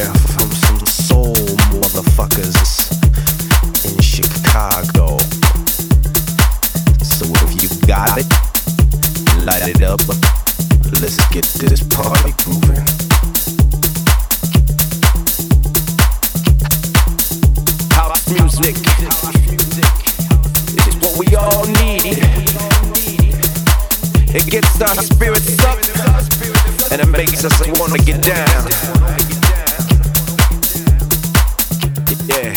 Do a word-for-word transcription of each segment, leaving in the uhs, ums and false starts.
here from some soul motherfuckers in Chicago. So if you got it, light it up. Let's get this party moving. House music is what we all need. It gets our spirits up and it makes us want to get down. Yeah,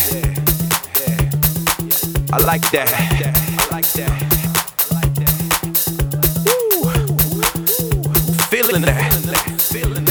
I like that. I like that. Woo. Feeling that.